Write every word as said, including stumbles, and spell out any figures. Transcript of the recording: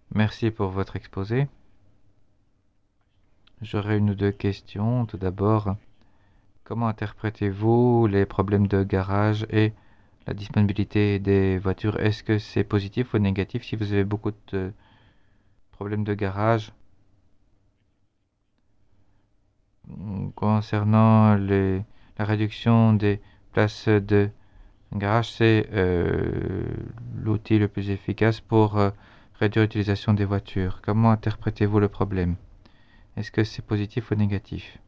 Merci pour votre exposé. J'aurais une ou deux questions. Tout d'abord, comment interprétez-vous les problèmes de garage et la disponibilité des voitures? Est-ce que c'est positif ou négatif si vous avez beaucoup de problèmes de garage? Mm, Concernant les, la réduction des places de garage, c'est euh, l'outil le plus efficace pour euh, réduire l'utilisation des voitures. Comment interprétez-vous le problème? Est-ce que c'est positif ou négatif?